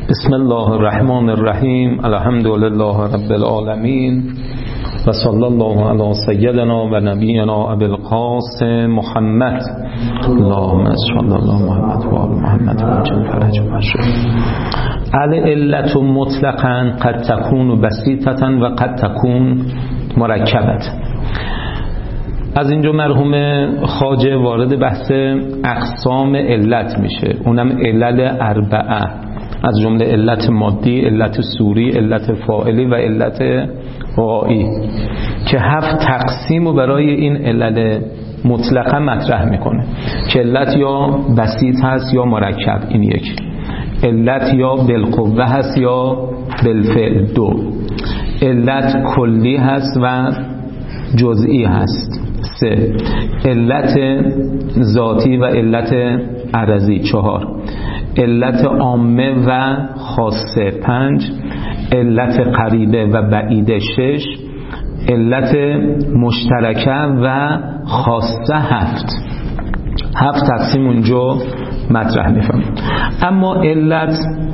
بسم الله الرحمن الرحیم. الحمد لله رب العالمین و صلی الله علی سیدنا و نبینا ابی القاسم محمد. اللهم صل علی محمد و آل محمد و عجل فرج مشروع. العلة مطلقا قد تكون بسيطة و قد تكون مرکبة. از اینجا مرحوم خواجه وارد بحث اقسام علت میشه، اونم علل اربعه، از جمله علت مادی، علت صوری، علت فاعلی و علت غایی، که 7 تقسیم رو برای این علل مطلقه مطرح میکنه که علت یا بسیط هست یا مرکب، این یک. علت یا بالقوه هست یا بالفعل، 2. علت کلی هست و جزئی هست، 3. علت ذاتی و علت عرضی، 4. علت عامه و خاصه، 5. علت قریبه و بعیده، 6. علت مشترکه و خاصه، 7 تقسیم اونجا مطرح میفهم. اما علت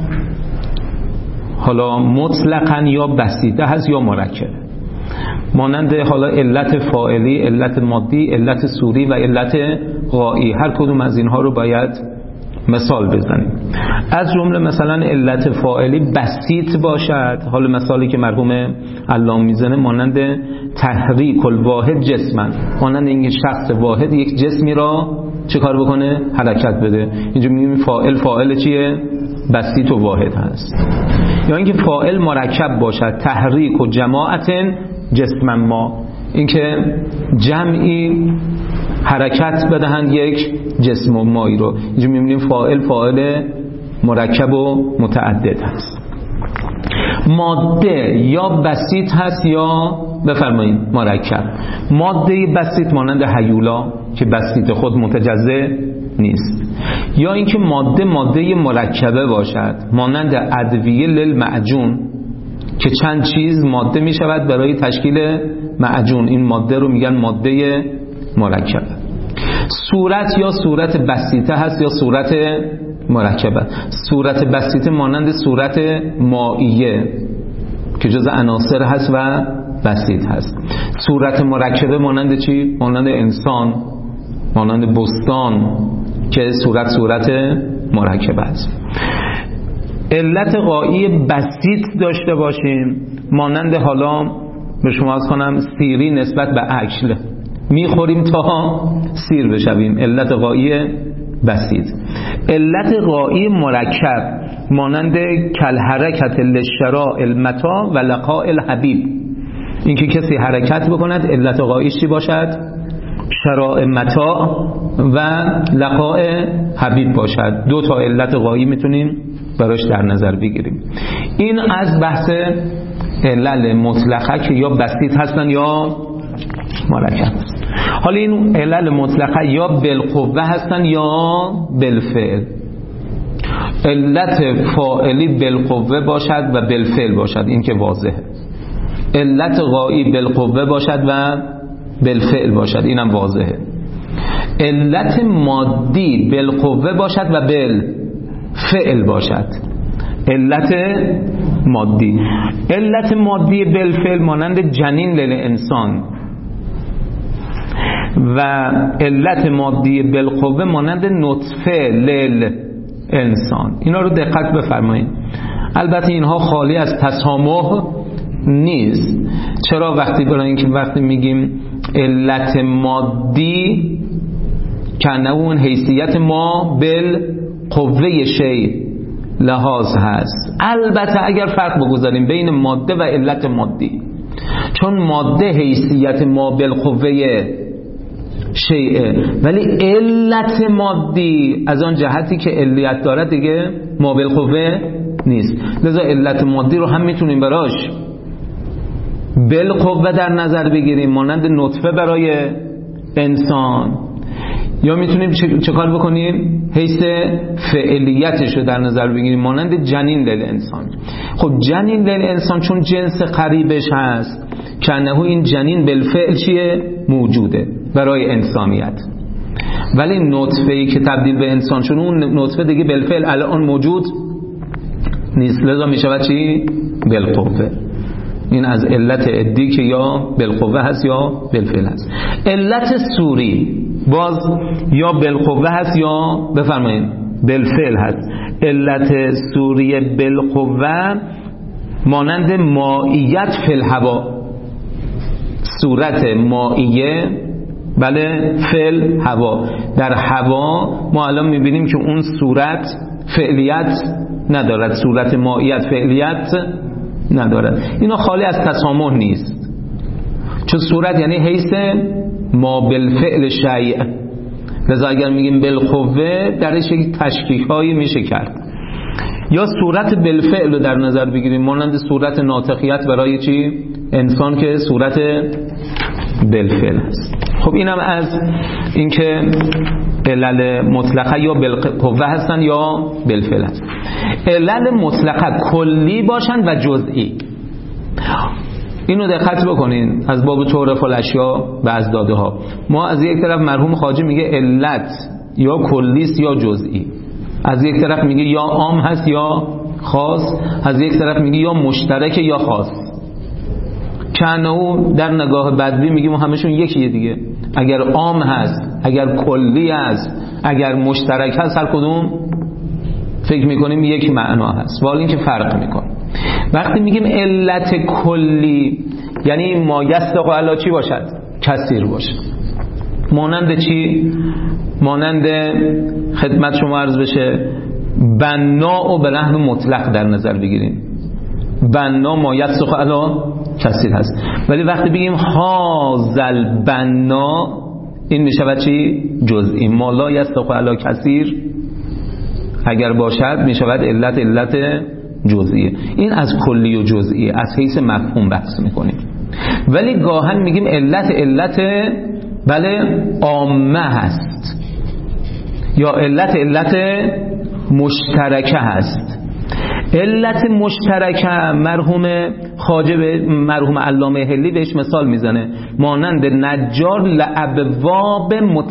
حالا مطلقاً یا بسیطه هست یا مرکبه، مانند حالا علت فاعلی، علت مادی، علت صوری و علت غایی. هر کدوم از اینها رو باید مثال بزنیم. از جمله مثلا علت فاعلی بسیط باشد، حالا مثالی که مرحوم علامه میزنه مانند تحریک الواحد جسمن، مانند اینکه شخص واحد یک جسمی را چه کار بکنه؟ حرکت بده. اینجا میگیم فاعل چیه؟ بسیط و واحد هست. یا اینکه فاعل مرکب باشد، تحریک و جماعت جسمن ما، اینکه جمعی حرکت بدهند یک جسم و مایی رو. اینجا میبینیم فاعل مرکب و متعدد هست. ماده یا بسیط هست یا بفرمایید مرکب. ماده بسیط مانند هیولا که بسیط خود متجزا نیست، یا اینکه ماده مرکبه باشد مانند ادویه للمعجون که چند چیز ماده می شود برای تشکیل معجون، این ماده رو میگن ماده مرکبه. صورت یا صورت بسیطه هست یا صورت مرکبه. صورت بسیطه مانند صورت مائیه که جز عناصر هست و بسیط هست. صورت مرکبه مانند چی؟ مانند انسان، مانند بستان که صورت مرکبه است. علت غایی بسیط داشته باشیم مانند حالا به شما از کنم سیری نسبت به اکل، میخوریم تا سیر بشویم، علت غایی بسیط. علت غایی مرکب مانند کل حرکت للشراء المتاع و لقاء الحبیب، اینکه کسی حرکت بکند علت غاییش چی باشد؟ شراء متاع و لقاء حبیب باشد. 2 تا علت غایی میتونیم براش در نظر بگیریم. این از بحث علل مطلقه که یا بسیط هستن یا مرکب. حالا این علل مطلقه یا بالقوه هستن یا بالفعل. علت فاعلی بالقوه باشد و بالفعل باشد، این که واضحه. علت غایی بالقوه باشد و بالفعل باشد، اینم واضحه. علت مادی بالقوه باشد و بالفعل باشد، علت مادی. علت مادی بالفعل مانند جنین للانسان و علت مادی بالقوه مانند نطفه للانسان. اینا رو دقت بفرمایید. البته اینها خالی از تسامح نیست. چرا؟ وقتی میگیم علت مادی کنه اون حیثیت ما بالقوه شی لحاظ هست. البته اگر فرق بگذاریم بین ماده و علت مادی، چون ماده حیثیت ما بالقوه شیء، ولی علت مادی از آن جهتی که علیت داره دیگه ما بالقوه نیست. لذا علت مادی رو هم میتونیم براش بالقوه در نظر بگیریم مانند نطفه برای انسان، یا میتونیم چه کار بکنیم؟ حیث فعلیتش رو در نظر بگیریم مانند جنین للانسان. خب جنین للانسان چون جنس قریبش هست کنه این جنین بالفعل چیه؟ موجوده برای انسانیت. ولی نطفه‌ای که تبدیل به انسان شده اون نطفه دیگه بالفعل الان موجود نیست، لذا می شود چی؟ بالقوه. این از علت عدی که یا بالقوه هست یا بالفعل هست. علت سوری باز یا بالقوه هست یا بفرمایید بالفعل هست. علت سوری بالقوه مانند مائیت فی الهوا، صورت مائیه بله فعل هوا، در هوا ما الان میبینیم که اون صورت فعلیت ندارد، صورت مائیت فعلیت ندارد. اینا خالی از تسامح نیست، چون صورت یعنی حیث ما بالفعل شیء، لذا اگر میگیم بالقوه درش یک تشکیک هایی میشه کرد. یا صورت بالفعل رو در نظر بگیریم مانند صورت ناطقیت برای چی؟ انسان که صورت بالفعل است. خب اینم از اینکه علل مطلقه یا بالقوه هستن یا بالفعل هست. علل مطلقه کلی باشن و جزئی. اینو دقت بکنین از باب تعرف الاشیاء و از داده ها. ما از یک طرف مرحوم خواجه میگه علت یا کلیست یا جزئی، از یک طرف میگه یا عام هست یا خاص، از یک طرف میگه یا مشترک یا خاص. کنه در نگاه بدوی میگیم همشون یکیه دیگه، اگر عام هست، اگر کلی هست، اگر مشترک هست، هر کدوم فکر میکنیم یک معنا هست، ولی این که فرق میکنه. وقتی میگیم علت کلی یعنی ما یصدق علی چی باشد؟ کثیر باشد. مانند چی؟ مانند خدمت شما عرض بشه بنا و به نحو مطلق در نظر بگیریم. بنا ما یصدق علی کثیر هست، ولی وقتی بگیم هازل بنا این میشود چی؟ جزئی. ما لا یصدق علی کثیر اگر باشد میشود علت جزئیه. این از کلی و جزئی از حیث مفهوم بحث میکنیم. ولی گاهن میگیم علت بله عامه هست یا علت مشترکه هست. علت مشترکه مرحوم خواجه مرحوم علامه حلی بهش مثال میزنه مانند نجار لابواب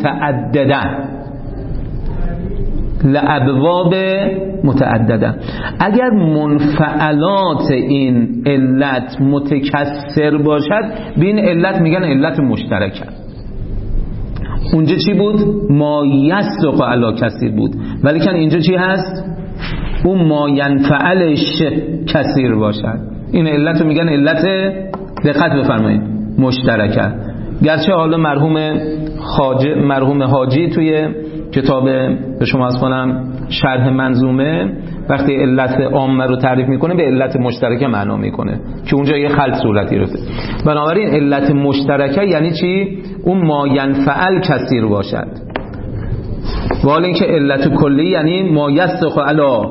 متعدده. اگر منفعلات این علت متکثر باشد به این علت میگن علت مشترکه. اونجا چی بود؟ ما یصدق علی کثیر بود، ولی کن اینجا چی هست؟ اون ما ینفعلش کثیر باشد. این علت رو میگن علت دقت بفرمایید مشترکه. گرچه حالا مرحوم حاجی توی کتاب به شما از کنم شرح منظومه وقتی علت عامه رو تعریف میکنه به علت مشترکه معنا میکنه که اونجا یه خلط صورتی گرفته. بنابراین علت مشترکه یعنی چی؟ اون ما ینفعل کثیر باشد، ولی اینکه علت کلی یعنی ما یصدق علی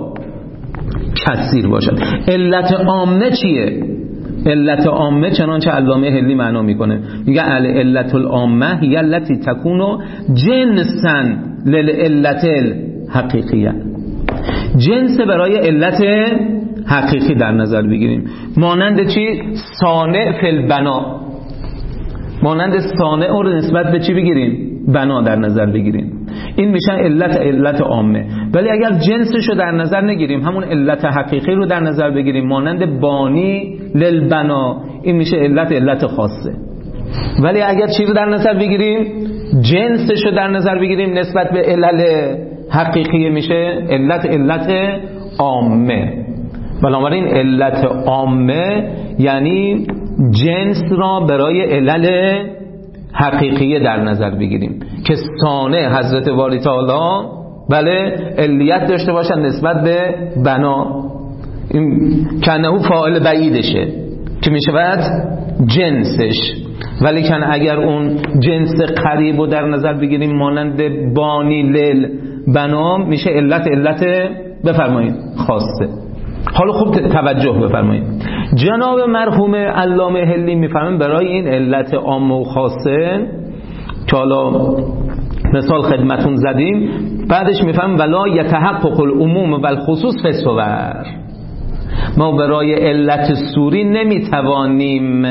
کثیر باشد. علت عامه چیه؟ علت عامه چنانچه علامه حلی معنا میکنه میگه علت العامه هی التی تکونو جنسا للعلت الحقیقیه. جنس برای علت حقیقی در نظر بگیریم. مانند چی؟ صانع فی البنا، مانند صانع رو نسبت به چی بگیریم؟ بنا در نظر بگیریم. این میشن علت عامه. ولی اگر جنسش رو در نظر نگیریم همون علت حقیقی رو در نظر بگیریم مانند بانی للبنا این میشه علت خاصه. ولی اگر چی رو در نظر بگیریم؟ جنسش رو در نظر بگیریم نسبت به علل حقیقی میشه علت عامه. بنابراین علت عامه یعنی جنس را برای علل حقیقیه در نظر بگیریم که صانع حضرت والی تعالی بله علیت داشته باشن نسبت به بنا، این کنهو فاعل بعیدشه که میشه بعد جنسش. ولی کن اگر اون جنس قریب رو در نظر بگیریم مانند بانی لیل بنا میشه علت بفرمایید خاصه. حالا خوب توجه بفرمایید. جناب مرحوم علامه حلی میفهمن برای این علت عامه و خاصه که حالا مثال خدمتون زدیم بعدش میفهمن ولا یتحقق العموم و الخصوص فی الصور. ما برای علت سوری نمیتوانیم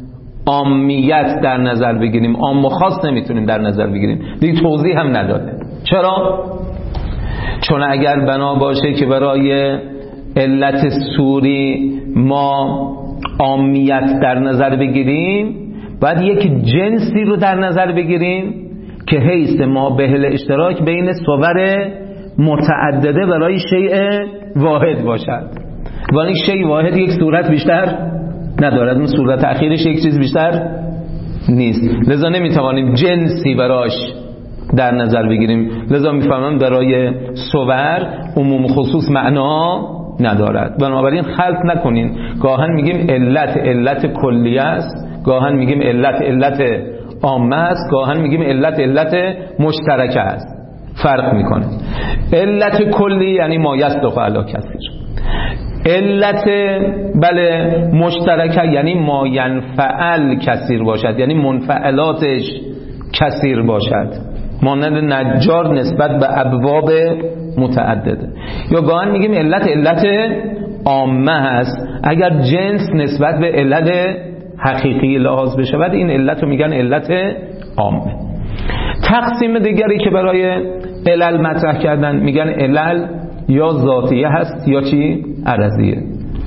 عامیت در نظر بگیریم، عام و خاص نمیتونیم در نظر بگیریم. دیگه توضیح هم نداده. چرا؟ چون اگر بنا باشه که برای علت صوری ما عامیت در نظر بگیریم، باید یک جنسی رو در نظر بگیریم که حیث ما به اشتراک بین صور متعدده برای شیء واحد باشد. ولی شیء واحد یک صورت بیشتر ندارد، اون صورت اخیرش یک چیز بیشتر نیست، لذا نمیتوانیم جنسی براش در نظر بگیریم. لذا میفهمم برای صور عموم خصوص معنا ندارد. بنابراین خلط نکنین، گاهن میگیم علت کلیه است، گاهن میگیم علت عامه است، گاهن میگیم علت مشترکه است، فرق میکنه. علت کلی یعنی ما یصدق علی کثیر، علت مشترکه یعنی ما ینفعل کثیر باشد، یعنی منفعلاتش کثیر باشد، مانند نجار نسبت به ابواب متعدده. یا گاهن میگیم علت عامه هست، اگر جنس نسبت به علت حقیقی لحاظ بشه بعد این علت رو میگن علت عامه. تقسیم دیگری که برای علل مطرح کردن میگن علل یا ذاتیه هست یا چی؟ عرضیه.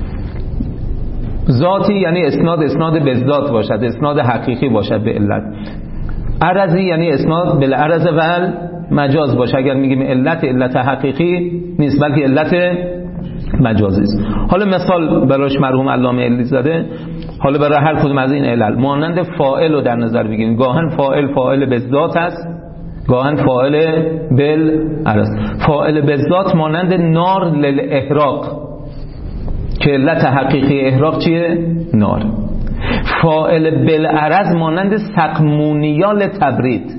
ذاتی یعنی اسناد به ذات باشد، اسناد حقیقی باشد به علت. عرضی یعنی اسناد بالعرض و مجاز باشه. اگر میگیم علت حقیقی نیست بلکه علت مجازی است. حالا مثال براش مرحوم علامه علی زاده، حالا برای هر کدوم از این علل مانند فاعل رو در نظر بگیریم. گاهن فاعل به ذات است، گاهن فاعل بالعرض. فاعل به ذات مانند نار للاحراق که علت حقیقی احراق چیه؟ نار. فاعل بالعرض مانند سقمونیا لتبرید،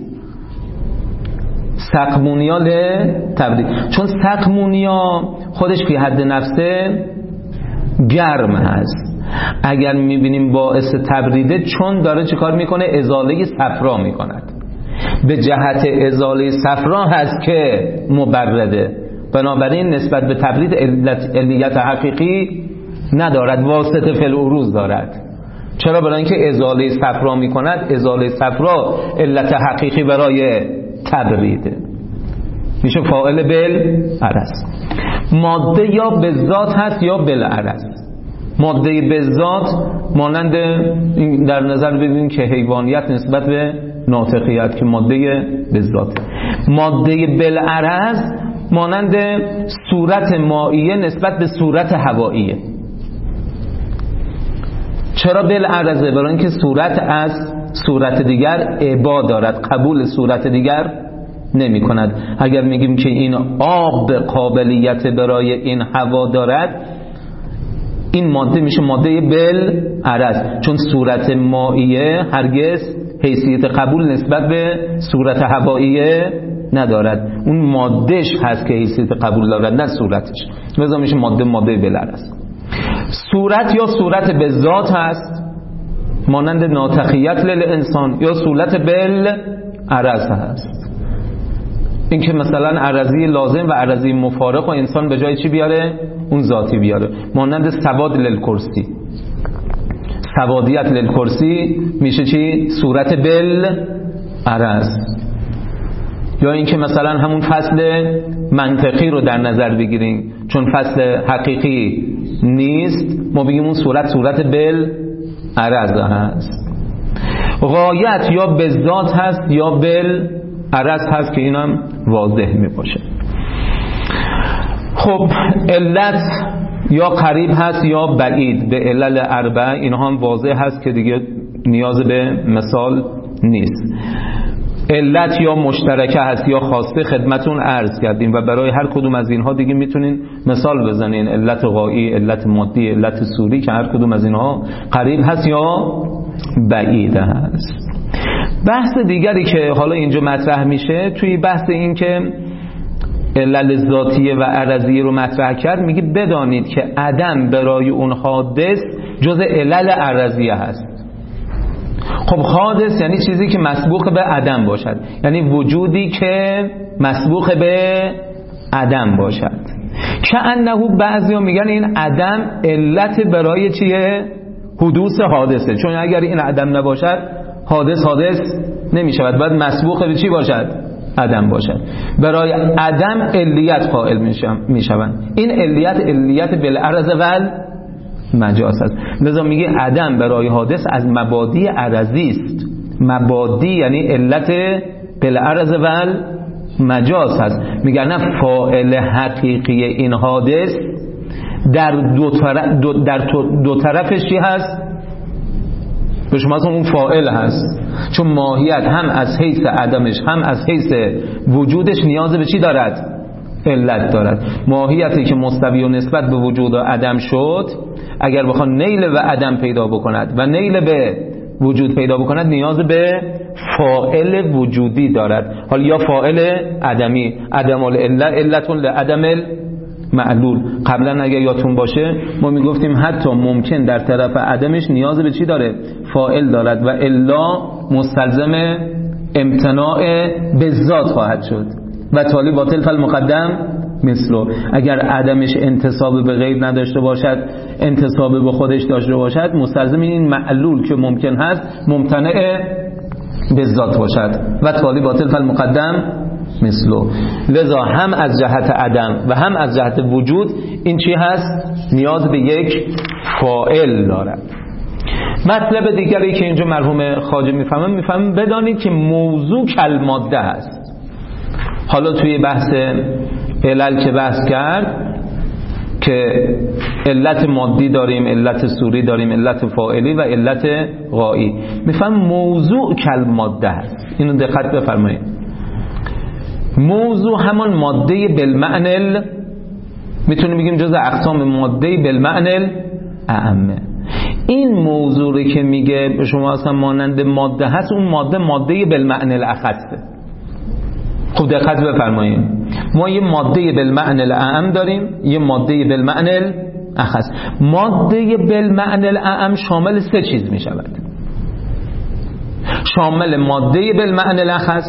سقمونیا لتبرید، چون سقمونیا خودش فی حد نفسه گرم هست. اگر میبینیم باعث تبریده چون داره چه کار میکنه؟ ازاله صفرا میکند، به جهت ازاله صفرا هست که مبرده. بنابراین نسبت به تبرید علیت حقیقی ندارد، واسطه فی العروض دارد. چرا؟ برای اینکه ازاله صفرا میکند. ازاله صفرا علت حقیقی برای تبریده، میشه فاعل بالعرض. ماده یا به ذات هست یا بالعرض. ماده به ذات مانند در نظر بگیریم که حیوانیت نسبت به ناطقیت که ماده به ذات. ماده بالعرض مانند صورت مائیه نسبت به صورت هوائیه. چرا بالعرضه؟ برای اینکه صورت از صورت دیگر ابا دارد، قبول صورت دیگر نمی کند. اگر میگیم که این آب قابلیت برای این هوا دارد، این ماده میشه ماده بالعرض، چون صورت مائیه هرگز حیثیت قبول نسبت به صورت هوائیه ندارد. اون مادهش هست که حیثیت قبول دارد، نه صورتش. لذا میشه ماده بالعرض. صورت یا صورت به ذات هست مانند ناطقیت للانسان، یا صورت بالعرض هست. این که مثلا عرضی لازم و عرضی مفارق و انسان به جای چی بیاره؟ اون ذاتی بیاره. مانند سواد للکرسی، سوادیت للکرسی میشه چی؟ صورت بالعرض. یا این که مثلا همون فصل منطقی رو در نظر بگیریم، چون فصل حقیقی نیست ما بگیم اون صورت بالعرض هست. غایت یا به ذات هست یا بالعرض هست که اینم واضح می باشه. خب علت یا قریب هست یا بعید، به علل اربعه اینها هم واضح هست که دیگه نیاز به مثال نیست. علت یا مشترکه هست یا خاصه خدمتون عرض کردیم و برای هر کدوم از اینها دیگه میتونین مثال بزنین. علت غایی، علت مادی، علت صوری که هر کدوم از اینها قریب هست یا بعید هست. بحث دیگری که حالا اینجا مطرح میشه توی بحث این که علل ذاتیه و عرضیه رو مطرح کرد، میگه بدانید که عدم برای اون حادث جز علل عرضیه هست. خب حادث یعنی چیزی که مسبوق به عدم باشد، یعنی وجودی که مسبوق به عدم باشد. که انه بعضیا میگن این عدم علت برای چیه؟ حدوث حادثه، چون اگر این عدم نباشد حادث نمیشود، باید مسبوق به چی باشد؟ عدم باشد. برای عدم علیت قائل میشوند. این علیت بالعرض و مجاز است. لذا میگه عدم برای حادث از مبادی عرضی است. مبادی یعنی علت بالعرض و مجاز هست. میگن نه، فاعل حقیقی این حادث در دو طرفش چی هست؟ به شما اون فاعل هست، چون ماهیت هم از حیث عدمش هم از حیث وجودش نیاز به چی دارد؟ علت دارد. ماهیتی که مستوی و نسبت به وجود و عدم شد، اگر بخواد نیل به عدم پیدا بکند و نیل به وجود پیدا بکند، نیاز به فاعل وجودی دارد. حالا یا فاعل عدمی، عدم العله علت لعدم معلول. قبلا اگر یادتون باشه ما میگفتیم حتی ممکن در طرف عدمش نیاز به چی داره؟ فاعل دارد و الا مستلزم امتناع به ذات خواهد شد و تالی باطل فالمقدم مثلو. اگر عدمش انتساب به غیر نداشته باشد، انتساب به خودش داشته باشد، مستلزم این معلول که ممکن هست ممتنع به ذات باشد و تالی باطل فالمقدم مثلو. لذا هم از جهت عدم و هم از جهت وجود این چی هست؟ نیاز به یک فاعل دارد. مطلب دیگری که اینجا مرحوم خواجه میفهمه بدانید که موضوع کلماده هست. حالا توی بحث علل که بحث کرد که علت مادی داریم، علت صوری داریم، علت فاعلی و علت غایی، میفهم موضوع کلماده هست. اینو دقت بفرمایید. موضوع همان ماده بالمعنى، میتونیم بگیم جز اقسام ماده بالمعنى اعمه. این موضوعی که میگه به شما اصلا مانند ماده هست، اون ماده بالمعنى الاخصه. خب دقت بفرمایید، ما یه ماده بالمعنى الاعم داریم، یه ماده بالمعنى الاخص. ماده بالمعنى الاعم شامل سه چیز میشود. شامل ماده بالمعنى الاخص،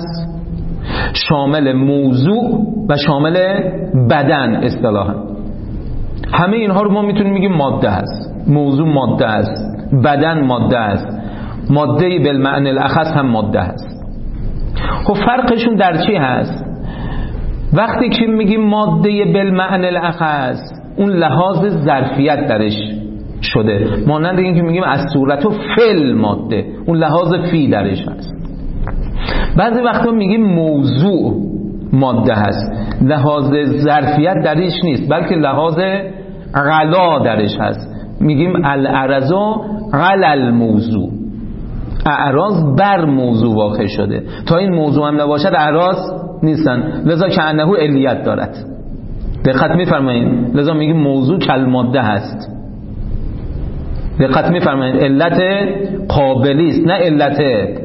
شامل موضوع و شامل بدن اصطلاحا. همه اینها رو ما میتونیم بگیم ماده هست. موضوع ماده است، بدن ماده است، ماده بالمعنى الاخص هم ماده هست. خب فرقشون در چی هست؟ وقتی که میگیم ماده بالمعنى الاخص، اون لحاظ ظرفیت درش شده، مانند این که میگیم از صورت و فعل ماده، اون لحاظ فی درش هست. بعضی وقتا میگیم موضوع ماده هست، لحاظ ظرفیت درش نیست بلکه لحاظ غلا درش هست. میگیم العرض غل الموضوع، اعراض بر موضوع واقع شده، تا این موضوع هم نباشد اعراض نیستن، لذا که انه علیت دارد. دقت میفرمایید، لذا میگیم موضوع کلماده هست. دقت میفرمایید، علت قابلی است نه علت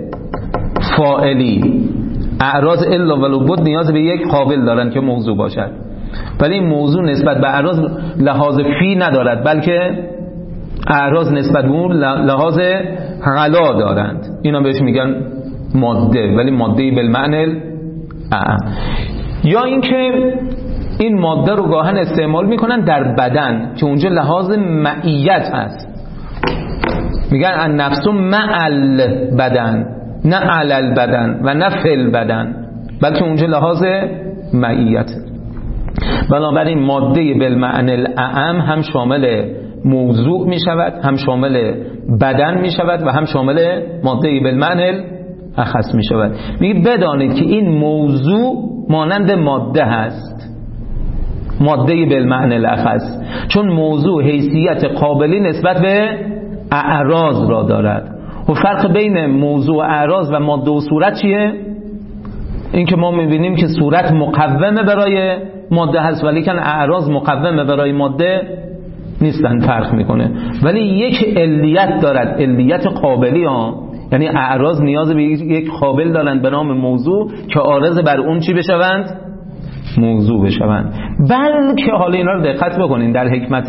فاعلی. اعراض الا ولو بد نیاز به یک قابل دارن که موضوع باشد، ولی این موضوع نسبت به اعراض لحاظ فی ندارد بلکه اعراض نسبت به اون لحاظ غلا دارند. اینا بهش میگن ماده، ولی ماده بالمعنى اعم. یا اینکه این ماده رو گاهن استعمال میکنن در بدن که اونجا لحاظ معیت هست. میگن النفس مع البدن، نه علی البدن و نه فی البدن، بلکه اونجا لحاظ معیت. بنابراین ماده بالمعنى الاعم هم شامل موضوع می شود، هم شامل بدن می شود و هم شامل ماده بالمعنى الاخص می شود. میگه بدانید که این موضوع مانند ماده هست، ماده بالمعنى الاخص، چون موضوع حیثیت قابلی نسبت به اعراض را دارد. و فرق بین موضوع و اعراض و ماده و صورت چیه؟ این که ما میبینیم که صورت مقومه برای ماده هست ولی که اعراض مقومه برای ماده نیستن، فرق میکنه. ولی یک علیت دارد، علیت قابلی ها، یعنی اعراض نیاز به یک قابل دارند به نام موضوع که عارض بر اون چی بشوند؟ موضوع بشوند. بلکه حالا اینا رو دقت بکنین، در حکمت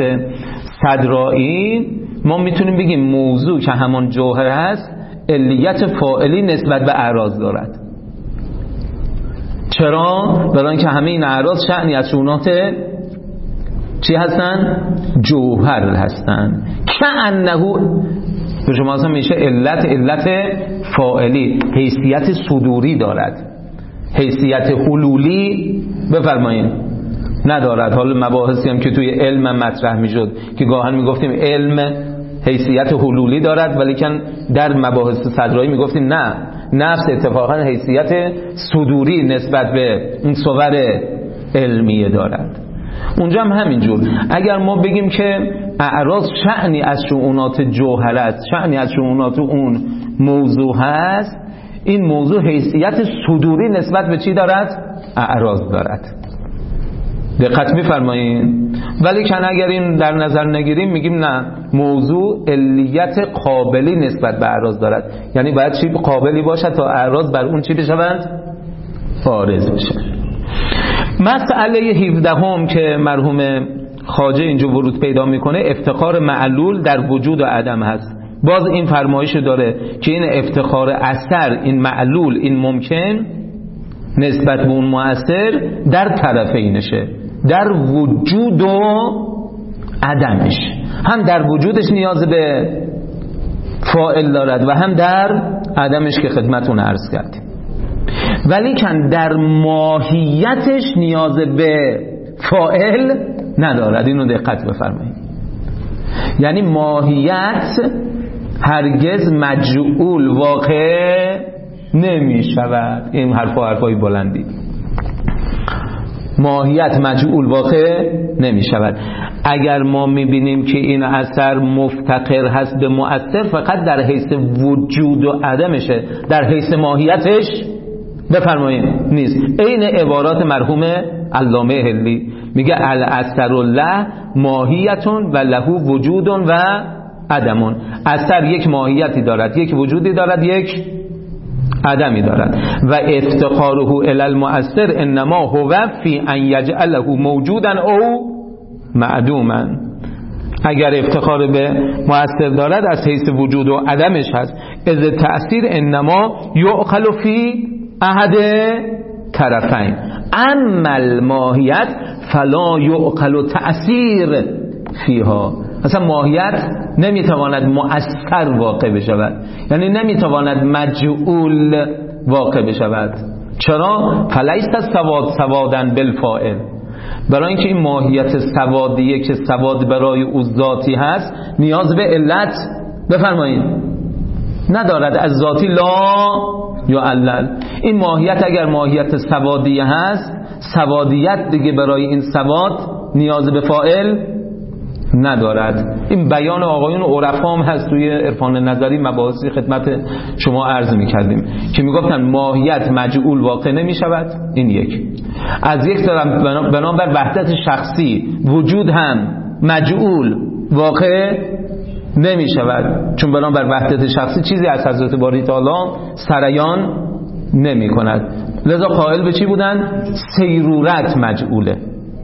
صدرائی ما میتونیم بگیم موضوع که همان جوهر هست علیت فاعلی نسبت به اعراض دارد. چرا؟ برای اینکه همه این اعراض شأنی از شؤونات چی هستن؟ جوهر هستن. که انه به شما اصلا میشه علت فاعلی، حیثیت صدوری دارد، حیثیت حلولی بفرمایید ندارد. حالا مباحثی هم که توی علم مطرح میشد که گاهن میگفتیم علم حیثیت حلولی دارد، ولیکن در مباحث صدرایی میگفتیم نه، نفس اتفاقا حیثیت صدوری نسبت به اون صور علمیه دارد. اونجا هم همینجور. اگر ما بگیم که اعراض شأنی از شؤونات جوهره است، شأنی از شؤونات اون موضوع هست، این موضوع حیثیت صدوری نسبت به چی دارد؟ اعراض دارد. دقت می‌فرمایید؟ ولی کن اگر این در نظر نگیریم میگیم نه، موضوع علیت قابلی نسبت به اعراض دارد، یعنی باید چی قابلی باشد تا اعراض بر اون چی بشوند؟ فارض بشه. مسئله 17 که مرحوم خواجه اینجا ورود پیدا میکنه افتخار معلول در وجود و عدم هست. باز این فرمایش داره که این افتخار اثر، این معلول، این ممکن نسبت به اون مؤثر در طرفینشه، در وجود و عدمش. هم در وجودش نیاز به فاعل دارد و هم در عدمش که خدمتون عرض کردیم. ولی کن در ماهیتش نیاز به فاعل ندارد. اینو دقت بفرمایید. یعنی ماهیت هرگز مجعول واقع نمی شود. این حرفای بلندی. ماهیت مجعول واقع نمی شود. اگر ما می بینیم که این اثر مفتقر هست به مؤثر، فقط در حیث وجود و عدمشه، در حیث ماهیتش بفرمایید نیست. این عبارات مرحوم علامه هلی میگه الاثر له ماهیتون و له وجودون و عدمون. اثر یک ماهیتی دارد، یک وجودی دارد، یک عدمی دارد. و افتقاره الی المؤثر انما هو فی ان یجعله موجودا او معدوما. اگر افتخار به مؤثر دارد از حیث وجود و عدمش هست. از تأثیر انما یؤخل فی احد طرفین، اما الماهیت فلا یؤخل تأثیر فیها. مثلا ماهیت نمیتواند مؤثر واقع بشود، یعنی نمیتواند مجعول واقع بشود. چرا؟ فلیس سوادن بالفاعل. برای اینکه این ماهیت سوادیه که سواد برای او ذاتی هست، نیاز به علت بفرمایید ندارد. از ذاتی لا یعلل. این ماهیت اگر ماهیت سوادیه هست، سوادیت دیگه برای این سواد نیاز به فاعل ندارد. این بیان آقایون عرفا هم هست توی عرفان نظری، مباحثی خدمت شما عرض می‌کردیم که میگفتن ماهیت مجعول واقع نمی‌شود. این یک. از یک طرف بنابر وحدت شخصی وجود هم مجعول واقع نمی‌شود، چون بنابر وحدت شخصی چیزی از حضرت باری تعالی سریان نمی‌کند. لذا قائل به چی بودن؟ سیرورت مجعوله.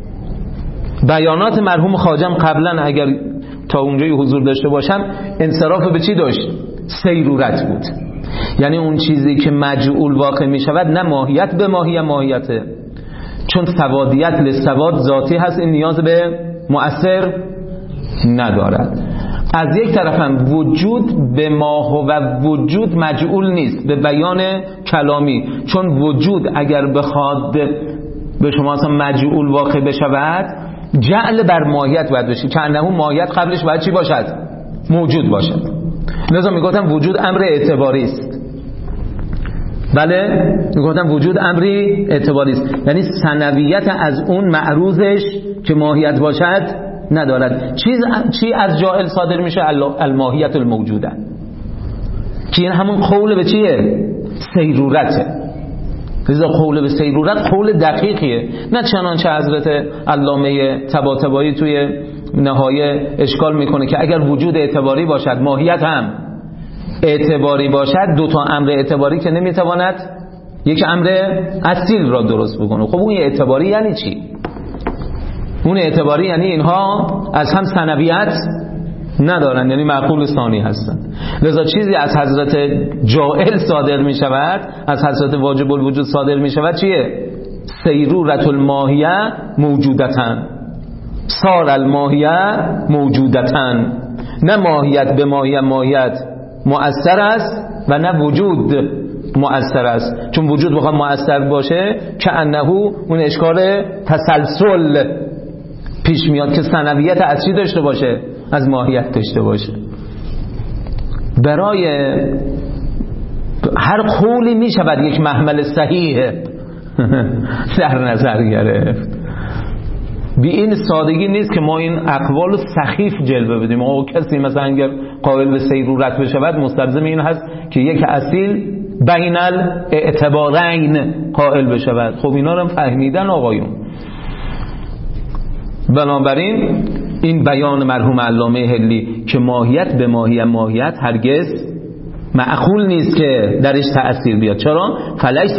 بیانات مرحوم خواجه قبلا اگر تا اونجای حضور داشته باشم انصراف به چی داشت؟ سیرورت بود. یعنی اون چیزی که مجعول واقع می شود نه ماهیت به ماهیته، چون سوادیت لسواد ذاتی هست، این نیاز به مؤثر ندارد. از یک طرف هم وجود به ما و وجود مجعول نیست به بیان کلامی، چون وجود اگر بخواد به شما اصلا مجعول واقع بشود جعل بر ماهیت باید بشه، که انه ماهیت قبلش باید چی باشد؟ موجود باشد. لذا میگفتم وجود امر اعتباری است. بله میگفتم وجود امری اعتباری است، یعنی ثنویت از اون معروضش که ماهیت باشد ندارد. چی از جاهل صادر میشه؟ الماهیت الموجوده، که این همون قول به چیه؟ سیرورته. لذا قول به سیرورت قول دقیقیه، نه چنانچه حضرت علامه طباطبایی توی نهایه اشکال میکنه که اگر وجود اعتباری باشد ماهیت هم اعتباری باشد، دو تا امر اعتباری که نمیتواند یک امر اصیل را درست بکنه. خب اون اعتباری یعنی چی؟ اون اعتباری یعنی اینها از هم ثنویت ندارن، یعنی معقول ثانی هستن. لذا چیزی از حضرت جاهل صادر می شود، از حضرت واجب الوجود صادر می شود چیه؟ سیرورت الماهیه موجودتن، صار الماهیه موجودتن. نه ماهیت به ماهیت مؤثر است و نه وجود مؤثر است، چون وجود بخواد مؤثر باشه که انه اون اشکال تسلسل پیش میاد که ثانویت از چی داشته باشه؟ از ماهیت داشته باشه. برای هر قولی می شود یک محمل صحیح در نظر گرفت. بی این سادگی نیست که ما این اقوال سخیف جلوه بدیم. او کسی مثلا اگر قائل به سیرورت بشود مستلزم این هست که یک اصیل بین الاعتبارین قائل بشود. خب اینا رو فهمیدن آقایون. بنابراین این بیان مرحوم علامه حلی که ماهیت به ماهیت هرگز معقول نیست که درش تأثیر بیاد. چرا؟ فلیس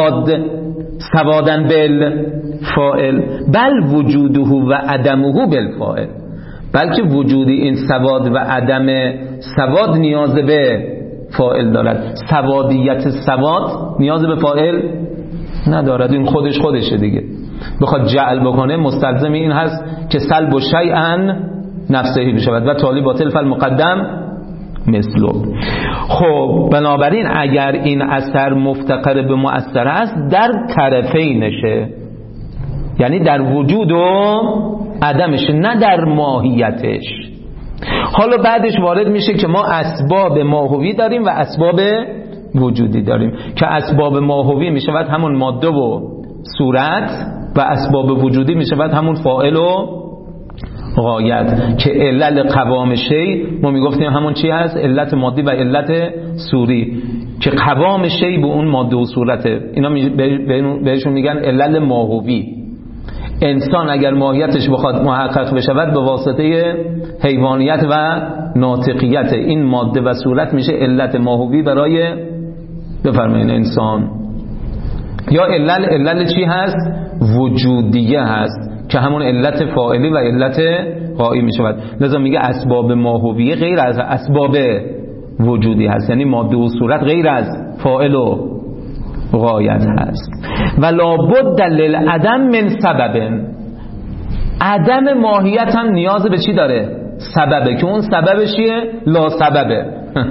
سوادن بالفاعل بل وجوده و عدمه بالفاعل، بلکه وجود این سواد و عدم سواد نیاز به فاعل دارد. سوادیت سواد نیاز به فاعل ندارد، این خودشه دیگه. بخواد جعل بکنه مستلزم این هست که سلب و شیئا نفسهی بشود و تالی باطل فالمقدم مثلو. خب بنابراین اگر این اثر مفتقر به مؤثر است در طرفینشه، یعنی در وجود و عدمش، نه در ماهیتش. حالا بعدش وارد میشه که ما اسباب ماهوی داریم و اسباب وجودی داریم که اسباب ماهوی میشود همون ماده و صورت و اسباب وجودی میشود همون فاعل و غایت که علل قوام شی ما میگفتیم همون چی هست؟ علت مادی و علت صوری که قوام شی به اون ماده و صورته. اینا بهشون میگن علل ماهوی. انسان اگر ماهیتش بخواد محقق بشود به واسطه حیوانیت و ناطقیت این ماده و صورت میشه علت ماهوی برای بفرمایید انسان. یا علل چی هست؟ وجودیه هست که همون علت فاعلی و علت غایی می شود. لذا میگه اسباب ماهویه غیر از اسباب وجودی هست، یعنی ماده و صورت غیر از فاعل و غایت هست. و لابد للعدم من سبب، عدم ماهیت هم نیاز به چی داره؟ سببه، که اون سببش چیه؟ لا سببه.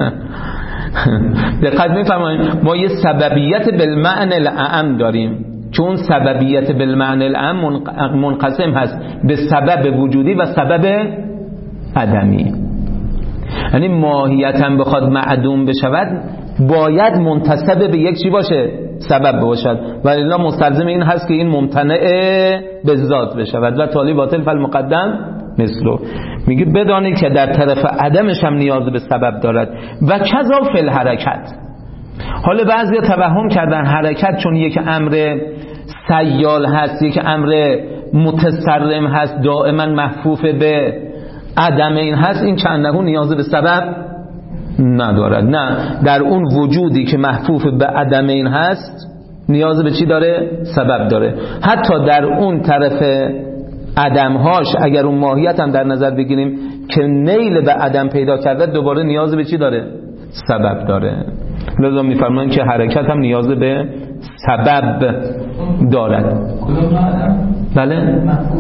دقت می‌فرمایید ما یه سببیت بالمعنی الاعم داریم، چون سببیت بالمعنی الاعم منقسم هست به سبب وجودی و سبب عدمی. یعنی ماهیت هم بخواد معدوم بشود باید منتسب به یک چی باشه؟ سبب باشد، ولی مستلزم این هست که این ممتنع به ذات بشود و تالی باطل فالمقدم مثلو. میگه بدانید که در طرف عدمش هم نیاز به سبب دارد و کذا فی الحرکت. حالا بعضی توهم کردن حرکت چون یک امر سیال هست، یک امر متسرم هست، دائما محفوف به عدم این هست، این چندهو نیاز به سبب ندارد. نه، در اون وجودی که محفوف به عدم این هست نیاز به چی داره؟ سبب داره. حتی در اون طرف عدمهاش اگر اون ماهیت هم در نظر بگیریم که نیل به عدم پیدا کرده دوباره نیاز به چی داره؟ سبب داره. لذا میفرمایند که حرکت هم نیاز به سبب دارد. بله؟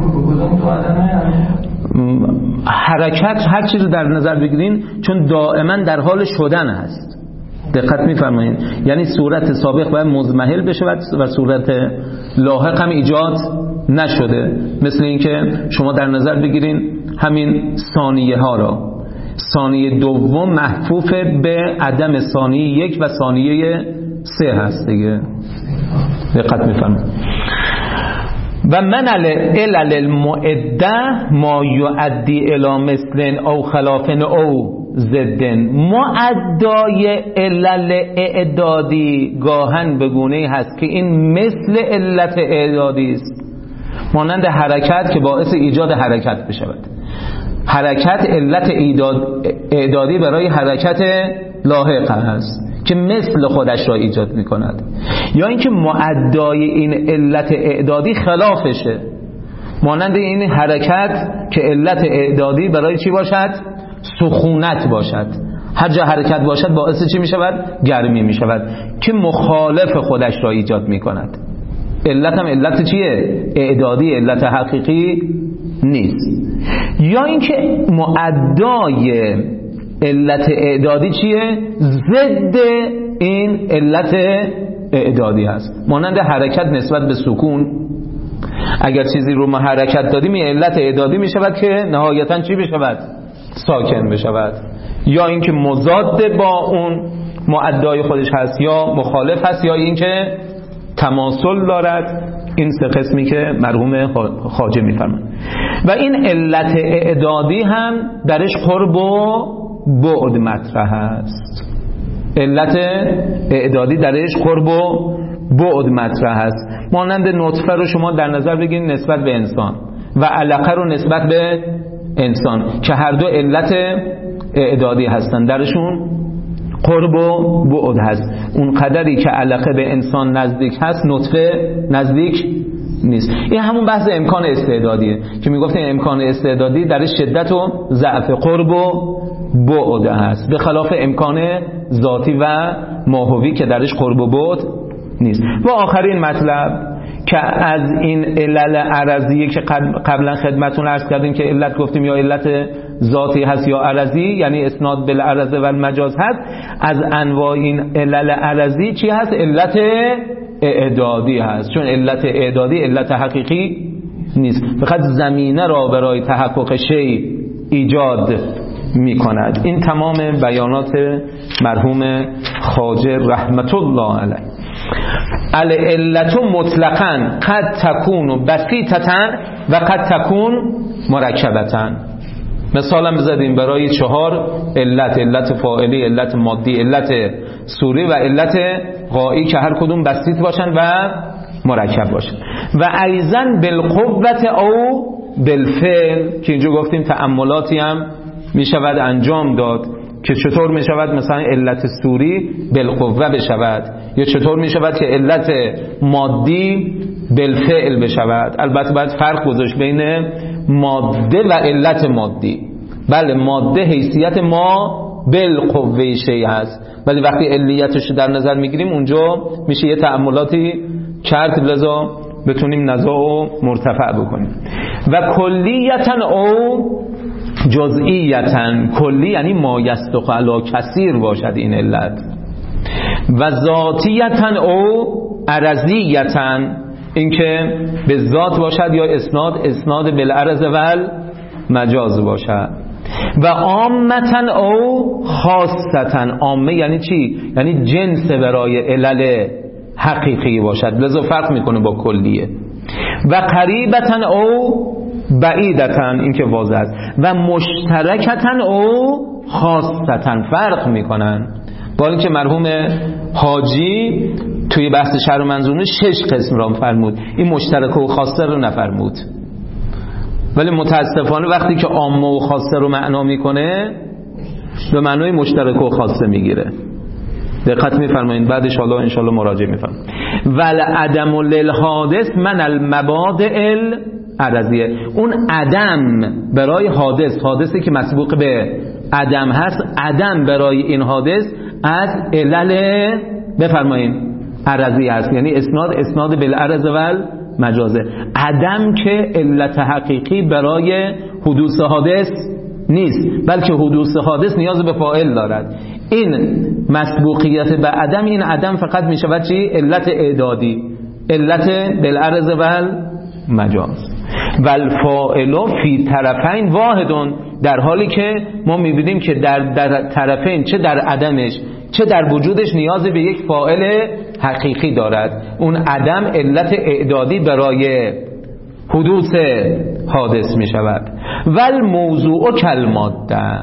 حرکت هر چیز رو در نظر بگیرین چون دائما در حال شدن هست. دقت میفرمایید؟ یعنی صورت سابق باید مضمحل بشه و صورت لاحق هم ایجاد نشده. مثل اینکه شما در نظر بگیرین همین ثانیه ها را، ثانیه دوم محفوف به عدم ثانیه یک و ثانیه سه هست دیگه. دقت میفرمایید؟ و من علل المعده ما یؤدی الی مثل او خلاف او ضد. معدای علل اعدادی گاهن بگونه هست که این مثل علت اعدادی است، مانند حرکت که باعث ایجاد حرکت بشود. حرکت علت اعدادی برای حرکت لاحق هست که مثل خودش را ایجاد می کند. یا اینکه معدای این علت اعدادی خلافشه، مانند این حرکت که علت اعدادی برای چی باشد؟ سخونت باشد. هر جا حرکت باشد باعث چی می شود؟ گرمی می شود که مخالف خودش را ایجاد می کند. علت هم علت چیه؟ اعدادی، علت حقیقی نیست. یا اینکه معدای علت اعدادی چیه؟ ضد این علت اعدادی است. مانند حرکت نسبت به سکون، اگر چیزی رو ما حرکت دادیم این علت اعدادی می شود که نهایتاً چی بشود؟ ساکن بشود. یا اینکه مضاد با اون معدای خودش هست یا مخالف هست یا اینکه تماثل دارد. این سه قسمی که مرحوم خواجه می‌فرمایند. و این علت اعدادی هم درش قرب و بعد مطرح است. علت اعدادی درش قرب و بعد مطرح است. مانند نطفه رو شما در نظر بگیرید نسبت به انسان و علقه رو نسبت به انسان که هر دو علت اعدادی هستن، درشون قرب و بعد هست. اون قدری که علقه به انسان نزدیک هست نطفه نزدیک نیست. این همون بحث امکان استعدادیه که میگفتیم امکان استعدادی در شدت و ضعف قرب و بعد هست، به خلاف امکان ذاتی و ماهوی که درش قرب و بعد نیست. و آخرین مطلب که از این علل عرضی که قبلا خدمتون عرض کردیم که علت گفتیم یا علت ذاتی هست یا عرضی، یعنی اسناد بالعرض و المجاز هست. از انواع این علل عرضی چی هست؟ علت اعدادی هست، چون علت اعدادی علت حقیقی نیست، فقط زمینه را برای تحقق شیء ایجاد می کند. این تمام بیانات مرحوم خواجه رحمت الله علیه. العلت مطلقاً قد تكون بسیطة و قد تكون مرکبة. مثلا بزدیم برای 4 علت: علت فاعلی، علت مادی، علت صوری و علت غایی که هر کدوم بسیط باشن و مرکب باشن. و ایضاً بالقوة او بالفعل که اینجا گفتیم تأملاتی هم می شود انجام داد که چطور می شود مثلا علت صوری بالقوه بشود یا چطور می شود که علت مادی بالفعل بشود. البته باید فرق گذاشت بین ماده و علت مادی. بله ماده حیثیت ما بالقوه شیء هست، ولی وقتی علیتش در نظر میگیریم اونجا میشه یه تأملاتی کرد لذا بتونیم نزاع و مرتفع بکنیم. و کلیتا او جزئیتن، کلی یعنی ما یصدق علی کثیر باشد این علت. و ذاتیتن او عرضیتن، اینکه به ذات باشد یا اسناد بالعرض و مجاز باشد. و عامتن او خاصتن، عامه یعنی چی؟ یعنی جنس برای علل حقیقی باشد، لذا فرق میکنه با کلیه. و قریبتن او بعیدتن، این که واضح است. و مشترکتن او خاصتن، فرق میکنن. با اینکه مرحوم حاجی توی بحث شرح منظومه 6 قسم را فرمود، این مشترک و خاصه رو نفرمود. ولی متاسفانه وقتی که عامه و خاصه رو معنا میکنه به معنای مشترک و خاصه میگیره. دقت میفرمایید، بعدش حالا ان شاء الله مراجعه میفرمایید. ول عدم للحادث من المبادئ العرضیه، اون عدم برای حادثی که مسبوق به عدم هست، عدم برای این حادث از علل بفرمایید عرضی هست، یعنی اسناد بالعرض و مجازه. عدم که علت حقیقی برای حدوث حادث نیست، بلکه حدوث حادث نیاز به فاعل دارد. این مسبوقیت به عدم، این عدم فقط می شود چی؟ علت اعدادی، علت بالعرض و مجاز. والفاعل فی طرفین واحدون، در حالی که ما می‌بینیم که در طرفین، چه در عدمش چه در وجودش، نیاز به یک فاعل حقیقی دارد. اون عدم علت اعدادی برای حدوث حادث می شود. والموضوع کالماده،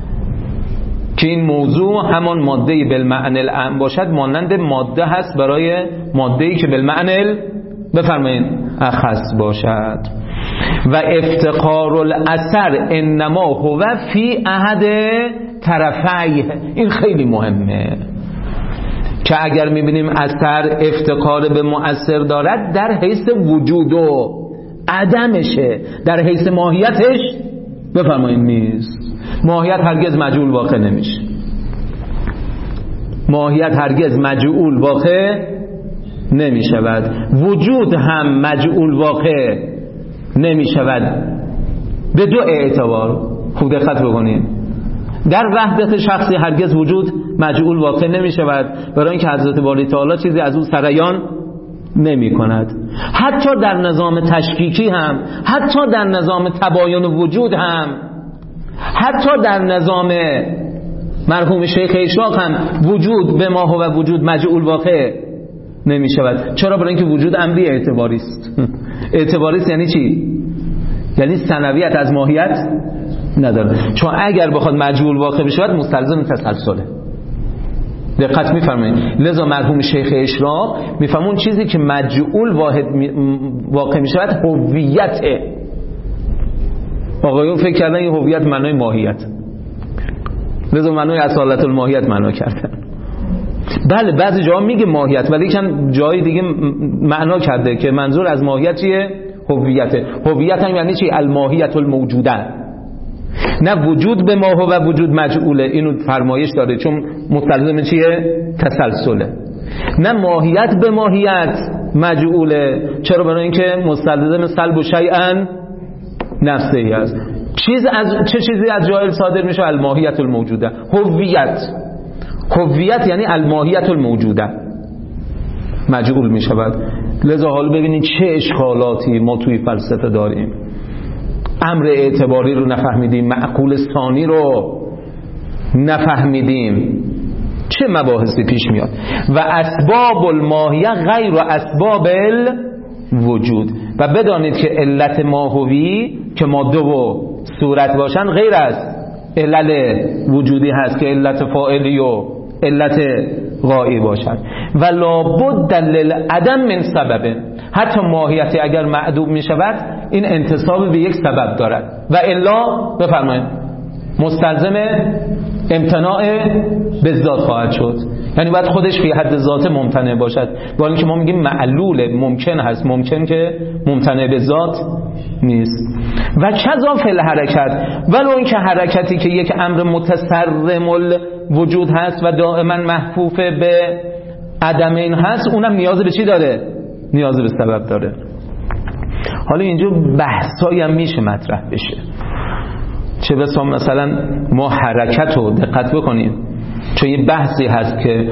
که این موضوع همان ماده بالمعنی العام باشد، مانند ماده هست برای ماده‌ای که بالمعنی بفرمایید اخص باشد. و افتقار الاثر انما هو فی احد طرفیه، این خیلی مهمه که اگر میبینیم اثر افتقار به مؤثر دارد در حیث وجود و عدمشه، در حیث ماهیتش بفرمایید نیست. ماهیت هرگز مجعول واقع نمیشه، ماهیت هرگز مجعول واقع نمی شود. وجود هم مجعول واقع نمی شود به 2 اعتبار. خوب دقت بکنید، در وحدت شخصی هرگز وجود مجعول واقع نمی شود، برای اینکه حضرت باری تعالی چیزی از او سریان نمی کند. حتی در نظام تشکیکی هم، حتی در نظام تباین وجود هم، حتی در نظام مرحوم شیخ اشراق هم وجود به ما و وجود مجعول واقع نمی شود. چرا؟ برای اینکه وجود امری اعتباری است. اعتباری است یعنی چی؟ یعنی ثانویت از ماهیت نداره، چون اگر بخواد مجعول واقع بشود مستلزم تسلسله. دقت می‌فرمایید؟ لذا مرحوم شیخ اشراق می‌فهمون چیزی که مجعول واقع میشود هویته. آقایون فکر کردن این هویت معنای ماهیت، لذا معنای اصالت الماهیت معنا کردن. بله بعضی جاها میگه ماهیت، ولی چند جای دیگه معنا کرده که منظور از ماهیت چیه؟ هویته. هویت هم یعنی چی؟ الماهیت الموجوده، نه وجود به ما و وجود مجعوله. اینو فرمایش داره چون مستلزم چیه؟ تسلسله. نه ماهیت به ماهیت مجعوله. چرا؟ برای اینکه مستلزم سلب و شیئا نفسه است. چه چیزی از جاهل صادر میشه؟ الماهیت الموجوده. هویت یعنی الماهیت الموجوده مجعول میشود. لذا حالا ببینید چه اشکالاتی ما توی فلسفه داریم. امر اعتباری رو نفهمیدیم، معقول ثانی رو نفهمیدیم، چه مباحثی پیش میاد. و اسباب الماهیه غیر اسباب الوجود. و بدانید که علت ماهوی که ماده و صورت باشن غیر از علل وجودی هست که علت فاعلی و علت غایی باشد. و لابد للعدم من سبب. حتی ماهیتی اگر معدوم می شود این انتساب به یک سبب دارد و الا بفرمایید مستلزم امتناع به ذات خواهد شد. یعنی باید خودش فی حد ذات ممتنع باشد، با اینکه ما میگیم معلول ممکن هست، ممکن که ممتنع به ذات نیست. و کذا فی الحرکت، ولو اینکه حرکتی که یک امر متصرم الوجود هست و دائما محفوف به عدم این هست، اونم نیاز به چی داره؟ نیاز به سبب داره. حالا اینجا بحثایی هم میشه مطرح بشه، چه بسا مثلا ما حرکت رو دقت بکنیم، چون یه بحثی هست که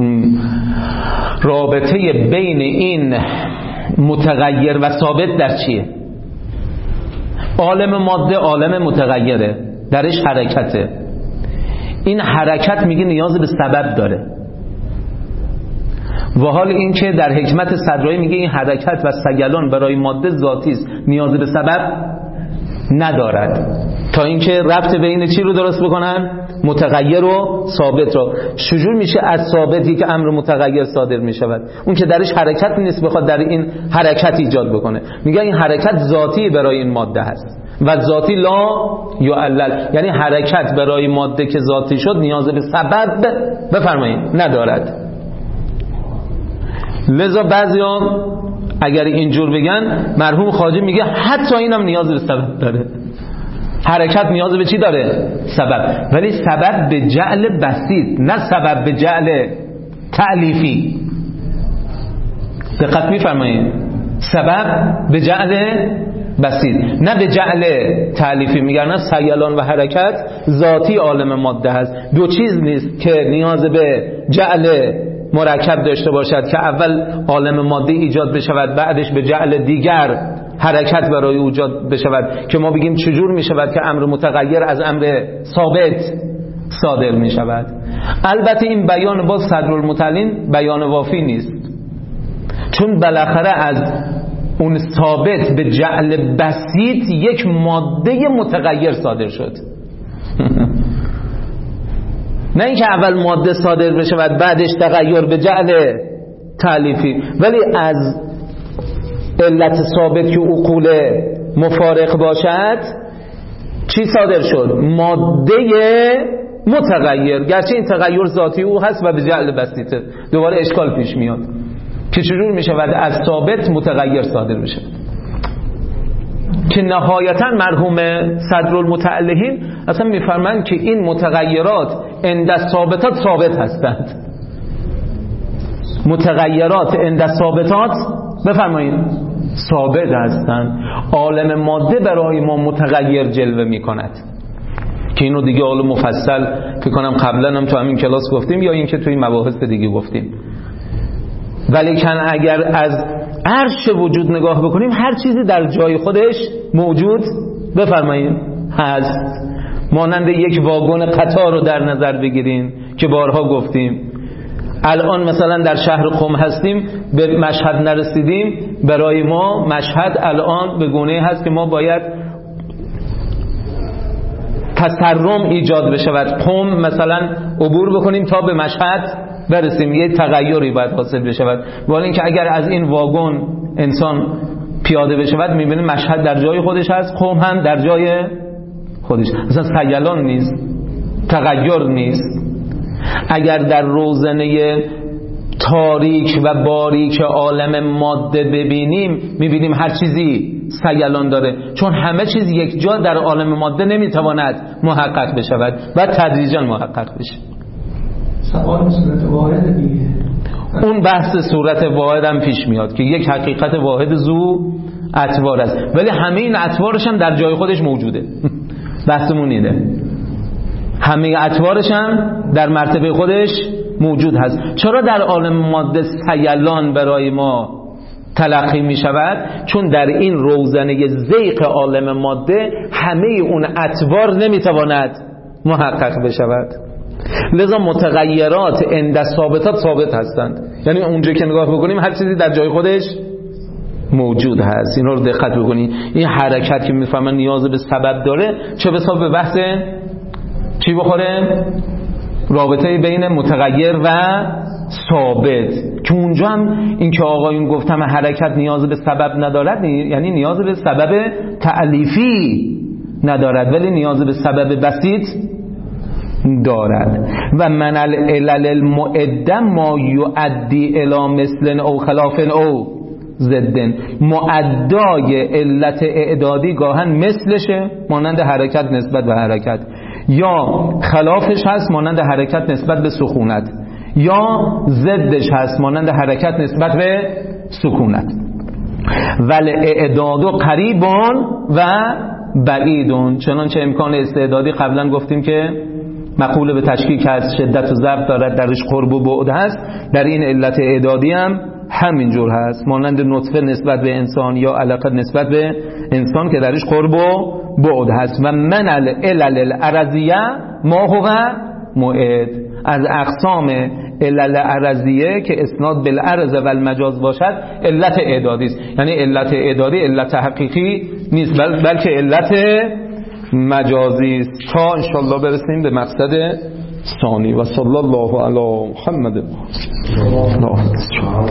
رابطه بین این متغیر و ثابت در چیه. عالم ماده عالم متغیره، درش حرکته. این حرکت میگه نیاز به سبب داره، و حال این که در حکمت صدرایی میگه این حرکت و سگلان برای ماده ذاتی است، نیاز به سبب ندارد، تا اینکه ربط بین چی رو درست بکنن؟ متغیر و ثابت رو. چجور میشه از ثابتی که امر متغیر صادر میشود؟ اون که درش حرکت نیست بخواد در این حرکت ایجاد بکنه. میگه این حرکت ذاتی برای این ماده هست و ذاتی لا یعلل، یعنی حرکت برای ماده که ذاتی شد نیاز به سبب بفرمایید ندارد. لذا بعضیا اگر اینجور بگن، مرحوم خواجه میگه حتی اینم نیاز به سبب داره. حرکت نیاز به چی داره؟ سبب، ولی سبب به جعل بسیط، نه سبب به جعل تألیفی. دقت میفرمایید؟ سبب به جعل بسیط، نه به جعل تألیفی. میگن نه سیلان و حرکت ذاتی عالم ماده هست، دو چیز نیست که نیاز به جعل مرکب داشته باشد که اول عالم ماده ایجاد بشود بعدش به جعل دیگر حرکت برای ایجاد بشود، که ما بگیم چجور می شود که امر متغیر از امر ثابت صادر می شود. البته این بیان باز صدرالمتعلین بیان وافی نیست، چون بالاخره از اون ثابت به جعل بسیط یک ماده متغیر صادر شد. نه اینکه اول ماده صادر بشه و بعدش تغییر به جعل تألیفی، ولی از علت ثابت که عقول مفارق باشد چی صادر شد؟ ماده متغیر، گرچه این تغییر ذاتی او هست و به جعل بسیطه. دوباره اشکال پیش میاد که چجور میشه و از ثابت متغیر صادر بشه، که نهایتا مرحوم صدرالمتعلهین اصلا میفرمند که این متغیرات عند ثابتات ثابت هستند. متغیرات عند ثابتات بفرمایید ثابت هستند. عالم ماده برای ما متغیر جلوه می کند. که اینو دیگه حالا مفصل فکر کنم قبلا هم تو همین کلاس گفتیم یا اینکه توی مباحث دیگه گفتیم. ولی اگر از عرش وجود نگاه بکنیم هر چیزی در جای خودش موجود بفرمایید هست. مانند یک واگن قطار رو در نظر بگیرین که بارها گفتیم. الان مثلا در شهر قم هستیم، به مشهد نرسیدیم، برای ما مشهد الان به گونه هست که ما باید تسرم ایجاد بشود، قم مثلا عبور بکنیم تا به مشهد برسیم، یه تغییری باید حاصل بشود. ولی اینکه اگر از این واگن انسان پیاده بشود میبینیم مشهد در جای خودش هست، قم هم در جای خودش، مثلا سیلان نیست، تغییر نیست. اگر در روزنه تاریک و باریک عالم ماده ببینیم میبینیم هر چیزی سیلان داره، چون همه چیز یک جا در عالم ماده نمیتواند محقق بشود و تدریجا محقق بشه. سوال صورت واحد دیگه، اون بحث صورت واحد هم پیش میاد که یک حقیقت واحد ذو اطوار است، ولی همه این اطوارش هم در جای خودش موجوده. بحثمون اینه، همه اطوارش هم در مرتبه خودش موجود هست. چرا در عالم ماده سیلان برای ما تلقی می شود؟ چون در این روزنه زیق عالم ماده همه اون اطوار نمی تواند محقق بشود، لذا متغیرات عند ثابتات ثابت هستند. یعنی اونجا که نگاه بکنیم هر چیزی در جای خودش موجود هست. این رو دقت بکنید. این حرکت که میفهمن نیاز به سبب داره، چه بسا به بحث چی بخوره؟ رابطه بین متغیر و ثابت، که اونجا هم این که آقایون گفتم حرکت نیاز به سبب ندارد، یعنی نیاز به سبب تألیفی ندارد ولی نیاز به سبب بسیط دارد. و من العلل المعده ما یؤدی الی مثل او خلاف او ضدن. معدای علت اعدادی گاهن مثلشه، مانند حرکت نسبت به حرکت، یا خلافش هست مانند حرکت نسبت به سکونت، یا ضدش هست مانند حرکت نسبت به سکونت. ول اعداد قریبون و بعیدون، چنانچه امکان استعدادی قبلا گفتیم که مقوله به تشکیک هست، شدت و ضعف دارد، درش قرب و بعد هست. در این علت اعدادی هم همینجور هست، مانند نطفه نسبت به انسان یا علقه نسبت به انسان که درش قرب و بعد هست. و من العلل العرضیه ما هو موعد، از اقسام علل عرضیه که اسناد بالعرض و المجاز باشد علت اعدادی است. یعنی علت اعدادی علت حقیقی نیست بلکه علت مجازی است. تا انشالله برسیم به مقصد ثانی. و صلی الله علی محمد.